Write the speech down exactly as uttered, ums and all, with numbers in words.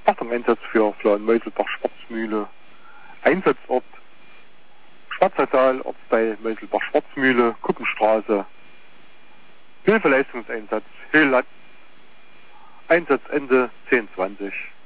Achtung-Einsatz für Flauen-Meuselbach-Schwarzmühle. Einsatzort Schwarzertal, Ortsteil Meuselbach-Schwarzmühle, Kuppenstraße. Hilfeleistungseinsatz Hillat. Einsatzende zehn zwanzig.